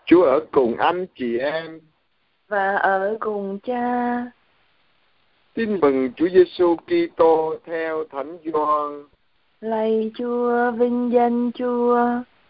Chúa ở cùng anh chị em và ở cùng Cha. Tin mừng Chúa Giêsu Kitô theo Thánh Gioan. Lạy Chúa, vinh danh Chúa.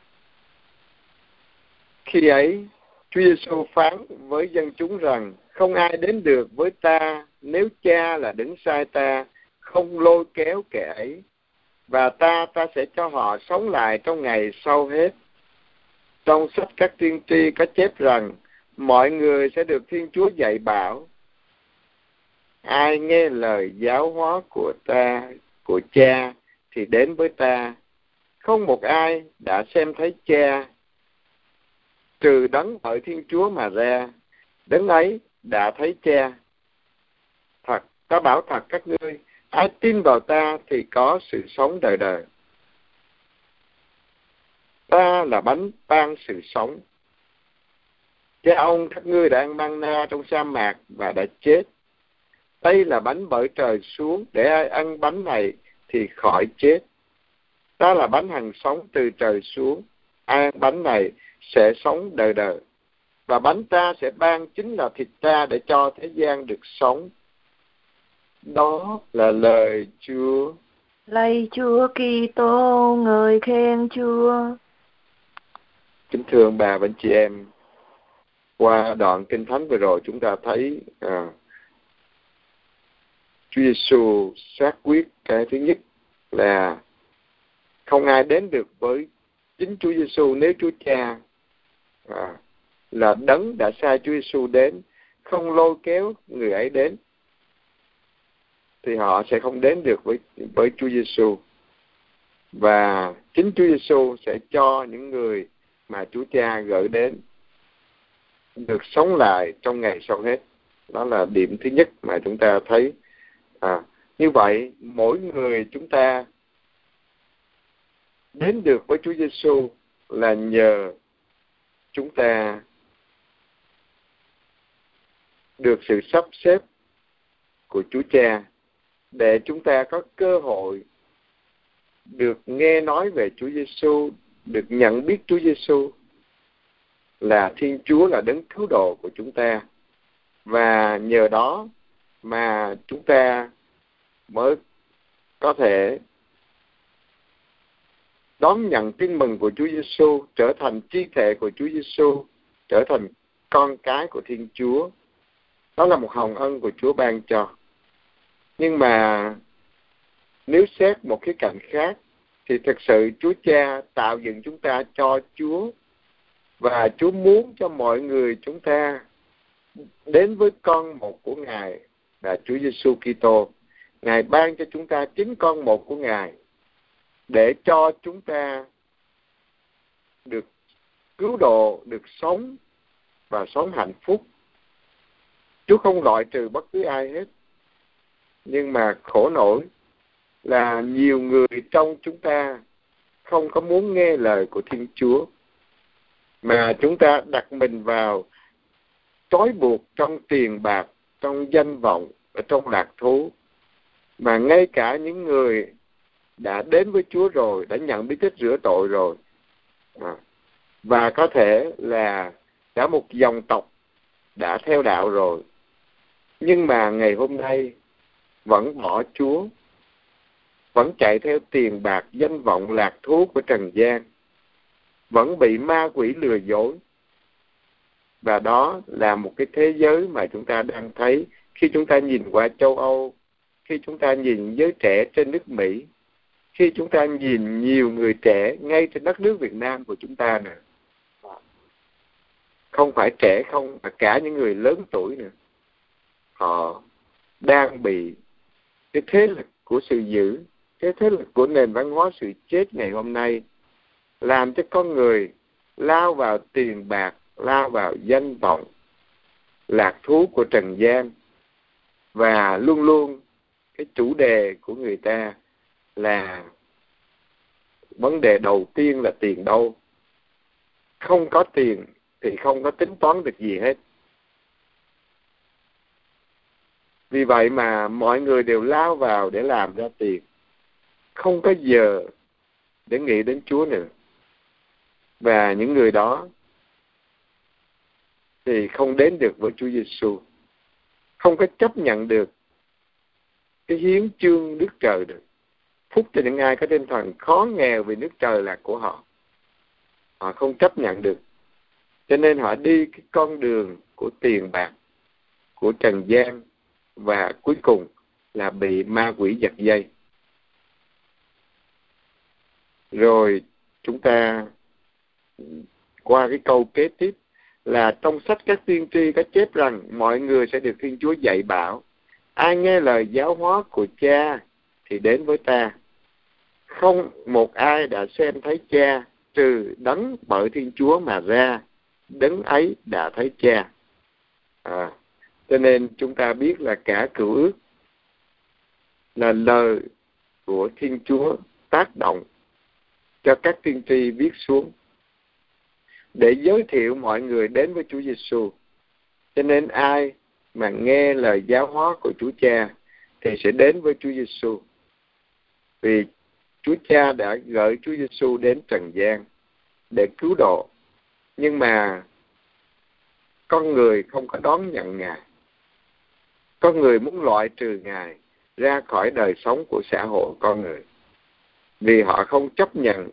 Khi ấy, Chúa Giêsu phán với dân chúng rằng: không ai đến được với ta nếu Cha là đấng sai ta không lôi kéo kẻ ấy, và ta sẽ cho họ sống lại trong ngày sau hết. Trong sách các tiên tri có chép rằng mọi người sẽ được Thiên Chúa dạy bảo. Ai nghe lời giáo hóa của Cha thì đến với ta. Không một ai đã xem thấy Cha trừ đấng ở Thiên Chúa mà ra, đấng ấy đã thấy Cha. Thật, ta bảo thật các ngươi, ai tin vào ta thì có sự sống đời đời. Ta là bánh ban sự sống. Cha ông các ngươi đã ăn manna trong sa mạc và đã chết. Đây là bánh bởi trời xuống, để ai ăn bánh này thì khỏi chết. Ta là bánh hằng sống từ trời xuống, ai ăn bánh này sẽ sống đời đời. Và bánh ta sẽ ban chính là thịt ta để cho thế gian được sống. Đó là lời Chúa. Lạy Chúa Kitô, ngợi khen Chúa. Kính thưa ông bà và anh chị em, qua đoạn Kinh Thánh vừa rồi chúng ta thấy Chúa Giêsu xác quyết cái thứ nhất là không ai đến được với chính Chúa Giêsu nếu Chúa Cha là đấng đã sai Chúa Giêsu đến không lôi kéo người ấy đến, thì họ sẽ không đến được với Chúa Giêsu. Và chính Chúa Giêsu sẽ cho những người mà Chúa Cha gửi đến được sống lại trong ngày sau hết. Đó là điểm thứ nhất mà chúng ta thấy. Như vậy, mỗi người chúng ta đến được với Chúa Giêsu là nhờ chúng ta được sự sắp xếp của Chúa Cha, để chúng ta có cơ hội được nghe nói về Chúa Giêsu, được nhận biết Chúa Giêsu là Thiên Chúa, là đấng cứu độ của chúng ta. Và nhờ đó mà chúng ta mới có thể đón nhận tin mừng của Chúa Giêsu, trở thành chi thể của Chúa Giêsu, trở thành con cái của Thiên Chúa. Đó là một hồng ân của Chúa ban cho. Nhưng mà nếu xét một khía cạnh khác, thì thực sự Chúa Cha tạo dựng chúng ta cho Chúa, và Chúa muốn cho mọi người chúng ta đến với con một của Ngài là Chúa Giêsu Kitô. Ngài ban cho chúng ta chính con một của Ngài để cho chúng ta được cứu độ, được sống và sống hạnh phúc. Chúa không loại trừ bất cứ ai hết. Nhưng mà khổ nổi là nhiều người trong chúng ta không có muốn nghe lời của Thiên Chúa, mà chúng ta đặt mình vào trói buộc trong tiền bạc, trong danh vọng, ở trong lạc thú. Mà ngay cả những người đã đến với Chúa rồi, đã nhận bí tích rửa tội rồi, và có thể là cả một dòng tộc đã theo đạo rồi, nhưng mà ngày hôm nay vẫn bỏ Chúa, vẫn chạy theo tiền bạc, danh vọng, lạc thú của trần gian, vẫn bị ma quỷ lừa dối. Và đó là một cái thế giới mà chúng ta đang thấy khi chúng ta nhìn qua châu Âu, khi chúng ta nhìn giới trẻ trên nước Mỹ, khi chúng ta nhìn nhiều người trẻ ngay trên đất nước Việt Nam của chúng ta nữa. Không phải trẻ không, mà cả những người lớn tuổi nữa. Họ đang bị cái thế lực của sự dữ, cái thế lực của nền văn hóa sự chết ngày hôm nay làm cho con người lao vào tiền bạc, lao vào danh vọng, lạc thú của trần gian. Và luôn luôn cái chủ đề của người ta là vấn đề đầu tiên là tiền đâu. Không có tiền thì không có tính toán được gì hết. Vì vậy mà mọi người đều lao vào để làm ra tiền, không có giờ để nghĩ đến Chúa nữa. Và những người đó thì không đến được với Chúa Giêsu, không có chấp nhận được cái hiến chương nước trời được. Phúc cho những ai có tinh thần khó nghèo vì nước trời là của họ. Họ không chấp nhận được, cho nên họ đi cái con đường của tiền bạc, của trần gian, và cuối cùng là bị ma quỷ giật dây. Rồi chúng ta qua cái câu kế tiếp là trong sách các tiên tri có chép rằng mọi người sẽ được Thiên Chúa dạy bảo. Ai nghe lời giáo hóa của Cha thì đến với ta. Không một ai đã xem thấy Cha trừ đấng bởi Thiên Chúa mà ra, đấng ấy đã thấy Cha. Cho nên chúng ta biết là cả Cựu Ước là lời của Thiên Chúa tác động cho các tiên tri viết xuống để giới thiệu mọi người đến với Chúa Giêsu. Cho nên ai mà nghe lời giáo hóa của Chúa Cha thì sẽ đến với Chúa Giêsu. Vì Chúa Cha đã gửi Chúa Giêsu đến trần gian để cứu độ, nhưng mà con người không có đón nhận Ngài. Con người muốn loại trừ Ngài ra khỏi đời sống của xã hội con người, vì họ không chấp nhận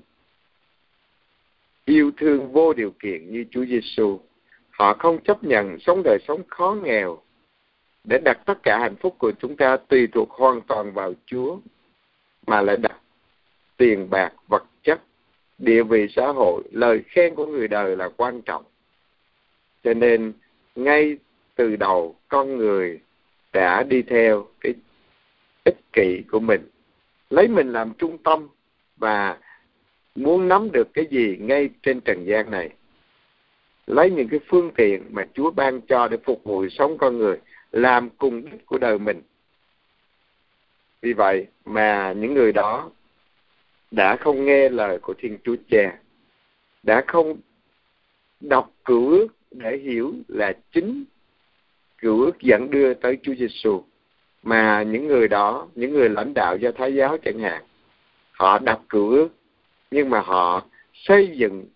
yêu thương vô điều kiện như Chúa Giêsu. Họ không chấp nhận sống đời sống khó nghèo để đặt tất cả hạnh phúc của chúng ta tùy thuộc hoàn toàn vào Chúa, mà lại đặt tiền bạc, vật chất, địa vị xã hội, lời khen của người đời là quan trọng. Cho nên ngay từ đầu con người đã đi theo cái ích kỷ của mình, lấy mình làm trung tâm và muốn nắm được cái gì ngay trên trần gian này, lấy những cái phương tiện mà Chúa ban cho để phục vụ sống con người làm cùng đích của đời mình. Vì vậy mà những người đó đã không nghe lời của Thiên Chúa Cha, đã không đọc Cựu Ước để hiểu là chính Cựu Ước dẫn đưa tới Chúa Giêsu. Mà những người đó, những người lãnh đạo Do Thái giáo chẳng hạn, họ đọc Cựu Ước nhưng mà họ xây dựng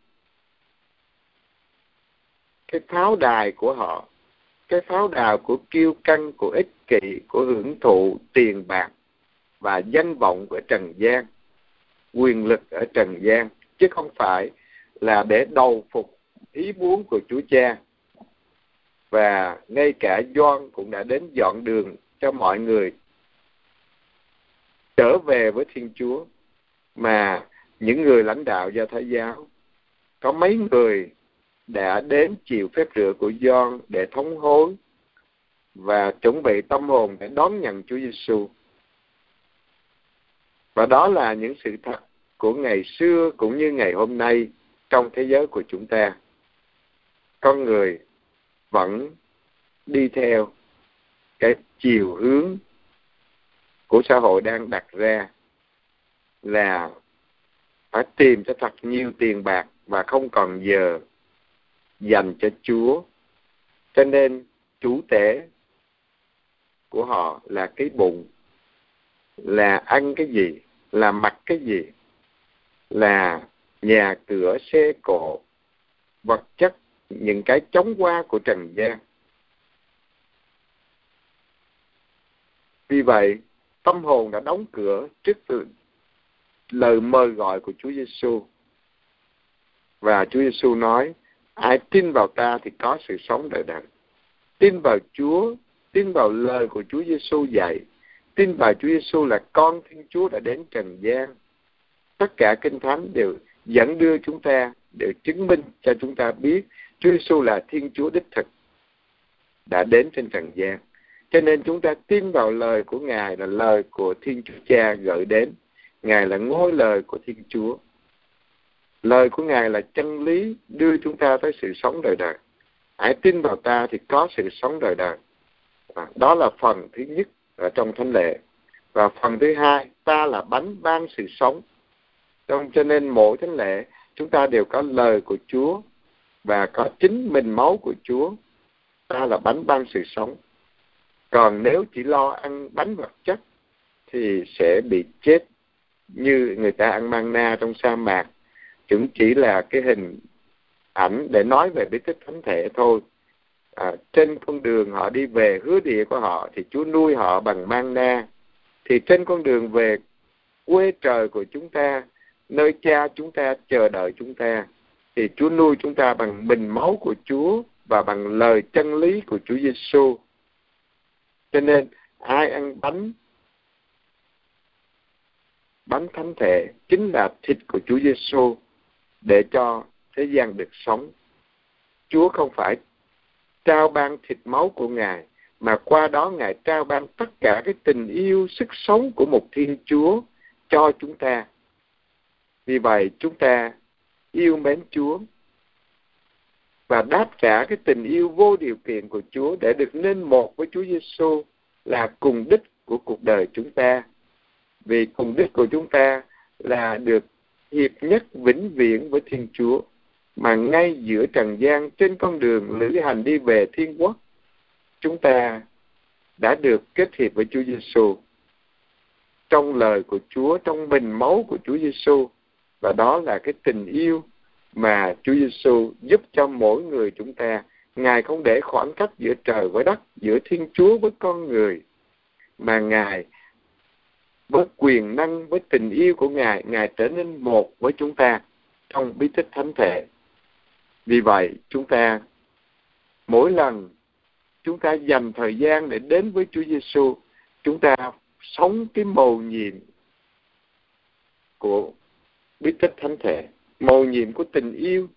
cái pháo đài của họ, cái pháo đài của kiêu căng, của ích kỷ, của hưởng thụ tiền bạc và danh vọng của trần gian, quyền lực ở trần gian, chứ không phải là để đầu phục ý muốn của Chúa Cha. Và ngay cả Gioan cũng đã đến dọn đường cho mọi người trở về với Thiên Chúa. Mà những người lãnh đạo Do Thái giáo, có mấy người đã đến chịu phép rửa của Gioan để thống hối và chuẩn bị tâm hồn để đón nhận Chúa Giêsu. Và đó là những sự thật của ngày xưa cũng như ngày hôm nay trong thế giới của chúng ta. Con người vẫn đi theo cái chiều hướng của xã hội đang đặt ra là phải tìm cho thật nhiều tiền bạc và không còn giờ dành cho Chúa. Cho nên chủ thể của họ là cái bụng, là ăn cái gì, là mặc cái gì, là nhà cửa, xe cộ, vật chất, những cái chóng qua của trần gian. Vì vậy, tâm hồn đã đóng cửa trước lời mời gọi của Chúa Giêsu. Và Chúa Giêsu nói, ai tin vào ta thì có sự sống đời đời. Tin vào Chúa, tin vào lời của Chúa Giêsu dạy, tin vào Chúa Giêsu là con Thiên Chúa đã đến trần gian. Tất cả Kinh Thánh đều dẫn đưa chúng ta, đều chứng minh cho chúng ta biết Chúa Giêsu là Thiên Chúa đích thực đã đến trên trần gian. Cho nên chúng ta tin vào lời của Ngài là lời của Thiên Chúa Cha gửi đến. Ngài là ngôi lời của Thiên Chúa. Lời của Ngài là chân lý đưa chúng ta tới sự sống đời đời. Hãy tin vào ta thì có sự sống đời đời. Đó là phần thứ nhất ở trong thánh lễ. Và phần thứ hai, ta là bánh ban sự sống. Cho nên mỗi thánh lễ chúng ta đều có lời của Chúa và có chính mình máu của Chúa. Ta là bánh ban sự sống. Còn nếu chỉ lo ăn bánh vật chất thì sẽ bị chết, như người ta ăn manna trong sa mạc, cũng chỉ là cái hình ảnh để nói về bí tích thánh thể thôi. trên con đường họ đi về hứa địa của họ thì Chúa nuôi họ bằng manna. Thì trên con đường về quê trời của chúng ta, nơi Cha chúng ta chờ đợi chúng ta, thì Chúa nuôi chúng ta bằng bình máu của Chúa và bằng lời chân lý của Chúa Giêsu. Cho nên ai ăn bánh thánh thể chính là thịt của Chúa Giêsu để cho thế gian được sống. Chúa không phải trao ban thịt máu của Ngài, mà qua đó Ngài trao ban tất cả cái tình yêu, sức sống của một Thiên Chúa cho chúng ta. Vì vậy chúng ta yêu mến Chúa và đáp trả cái tình yêu vô điều kiện của Chúa để được nên một với Chúa Giêsu là cùng đích của cuộc đời chúng ta. Vì cùng đích của chúng ta là được hiệp nhất vĩnh viễn với Thiên Chúa, mà ngay giữa trần gian trên con đường lữ hành đi về Thiên Quốc, chúng ta đã được kết hiệp với Chúa Giêsu trong lời của Chúa, trong bình máu của Chúa Giêsu. Và đó là cái tình yêu mà Chúa Giêsu giúp cho mỗi người chúng ta. Ngài không để khoảng cách giữa trời với đất, giữa Thiên Chúa với con người, mà Ngài với quyền năng, với tình yêu của Ngài, Ngài trở nên một với chúng ta trong bí tích thánh thể. Vì vậy, chúng ta mỗi lần chúng ta dành thời gian để đến với Chúa Giêsu, chúng ta sống cái mầu nhiệm của bí tích thánh thể, mầu nhiệm của tình yêu.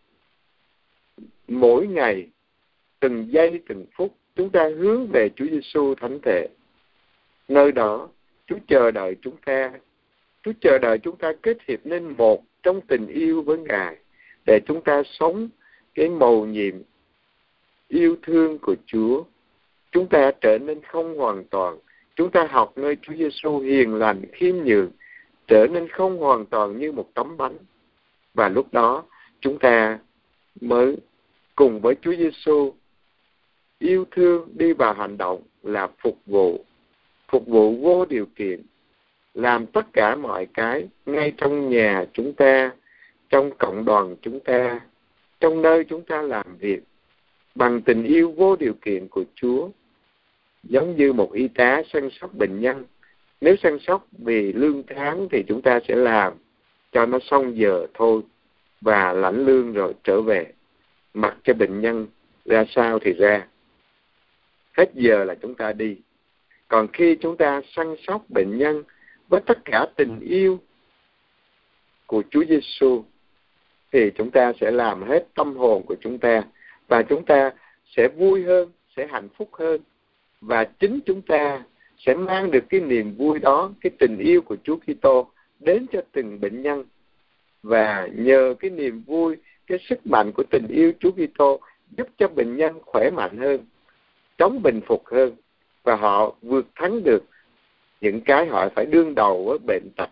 Mỗi ngày, từng giây, từng phút, chúng ta hướng về Chúa Giêsu thánh thể. Nơi đó, Chúa chờ đợi chúng ta. Chúa chờ đợi chúng ta kết hiệp nên một trong tình yêu với Ngài, để chúng ta sống cái mầu nhiệm yêu thương của Chúa. Chúng ta trở nên không hoàn toàn. Chúng ta học nơi Chúa Giêsu hiền lành, khiêm nhường, trở nên không hoàn toàn như một tấm bánh. Và lúc đó, chúng ta mới cùng với Chúa Giêsu yêu thương đi vào hành động là phục vụ vô điều kiện, làm tất cả mọi cái ngay trong nhà chúng ta, trong cộng đoàn chúng ta, trong nơi chúng ta làm việc, bằng tình yêu vô điều kiện của Chúa. Giống như một y tá săn sóc bệnh nhân, nếu săn sóc vì lương tháng thì chúng ta sẽ làm cho nó xong giờ thôi và lãnh lương rồi trở về, mặc cho bệnh nhân ra sao thì ra, hết giờ là chúng ta đi. Còn khi chúng ta săn sóc bệnh nhân với tất cả tình yêu của Chúa Giêsu thì chúng ta sẽ làm hết tâm hồn của chúng ta, và chúng ta sẽ vui hơn, sẽ hạnh phúc hơn, và chính chúng ta sẽ mang được cái niềm vui đó, cái tình yêu của Chúa Kitô đến cho từng bệnh nhân. Và nhờ cái niềm vui, cái sức mạnh của tình yêu Chúa Kitô giúp cho bệnh nhân khỏe mạnh hơn, chống bình phục hơn, và họ vượt thắng được những cái họ phải đương đầu với bệnh tật.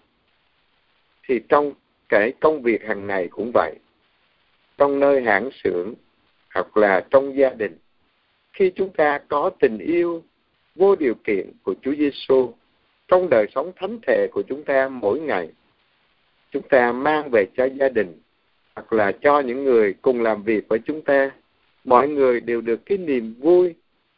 Thì trong cái công việc hàng ngày cũng vậy, trong nơi hãng xưởng hoặc là trong gia đình, khi chúng ta có tình yêu vô điều kiện của Chúa Giêsu trong đời sống thánh thể của chúng ta mỗi ngày, chúng ta mang về cho gia đình hoặc là cho những người cùng làm việc với chúng ta, mọi người đều được cái niềm vui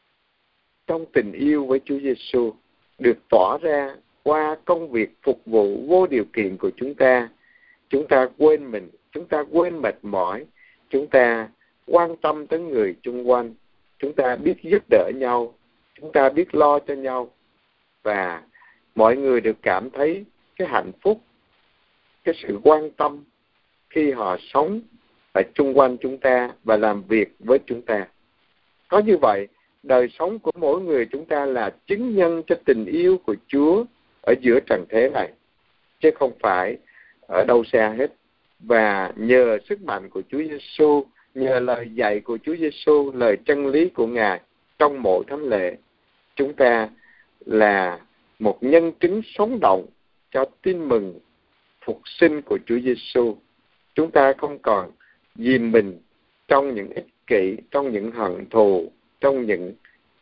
trong tình yêu với Chúa Giêsu được tỏa ra qua công việc phục vụ vô điều kiện của chúng ta. Chúng ta quên mình, chúng ta quên mệt mỏi, chúng ta quan tâm tới người chung quanh, chúng ta biết giúp đỡ nhau, chúng ta biết lo cho nhau, và mọi người được cảm thấy cái hạnh phúc, cái sự quan tâm khi họ sống ở chung quanh chúng ta và làm việc với chúng ta. Có như vậy, đời sống của mỗi người chúng ta là chứng nhân cho tình yêu của Chúa ở giữa trần thế này, chứ không phải ở đâu xa hết. Và nhờ sức mạnh của Chúa Giêsu, nhờ lời dạy của Chúa Giêsu, lời chân lý của Ngài trong mỗi thánh lễ, chúng ta là một nhân chứng sống động cho tin mừng phục sinh của Chúa Giêsu. Chúng ta không còn dìm mình trong những ích kỷ, trong những hận thù, trong những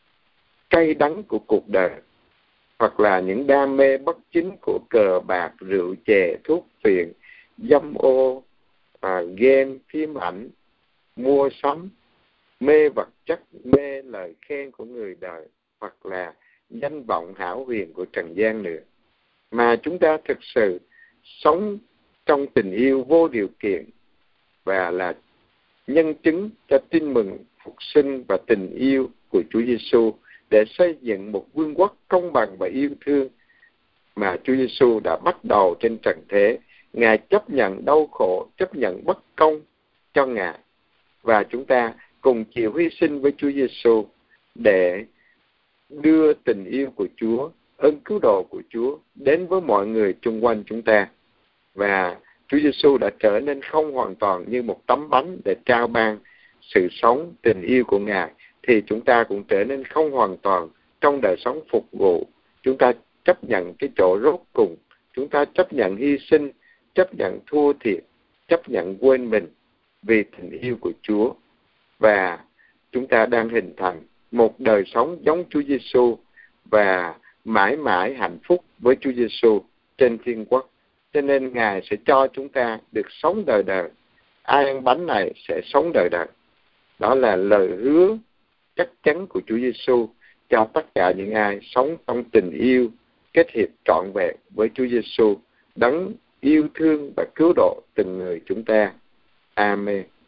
cay đắng của cuộc đời, hoặc là những đam mê bất chính của cờ bạc, rượu chè, thuốc phiện, dâm ô, game, phim ảnh, mua sắm, mê vật chất, mê lời khen của người đời, hoặc là danh vọng hão huyền của trần gian nữa, mà chúng ta thực sự sống trong tình yêu vô điều kiện và là nhân chứng cho tin mừng phục sinh và tình yêu của Chúa Giêsu để xây dựng một vương quốc công bằng và yêu thương mà Chúa Giêsu đã bắt đầu trên trần thế. Ngài chấp nhận đau khổ, chấp nhận bất công cho Ngài, và chúng ta cùng chịu hy sinh với Chúa Giêsu để đưa tình yêu của Chúa, ơn cứu độ của Chúa đến với mọi người chung quanh chúng ta. Và Chúa Giêsu đã trở nên không hoàn toàn như một tấm bánh để trao ban sự sống, tình yêu của Ngài, thì chúng ta cũng trở nên không hoàn toàn trong đời sống phục vụ. Chúng ta chấp nhận cái chỗ rốt cùng, chúng ta chấp nhận hy sinh, chấp nhận thua thiệt, chấp nhận quên mình vì tình yêu của Chúa. Và chúng ta đang hình thành một đời sống giống Chúa Giêsu và mãi mãi hạnh phúc với Chúa Giêsu trên thiên quốc. Cho nên Ngài sẽ cho chúng ta được sống đời đời. Ai ăn bánh này sẽ sống đời đời. Đó là lời hứa chắc chắn của Chúa Giêsu cho tất cả những ai sống trong tình yêu kết hiệp trọn vẹn với Chúa Giêsu, đấng yêu thương và cứu độ từng người chúng ta. Amen.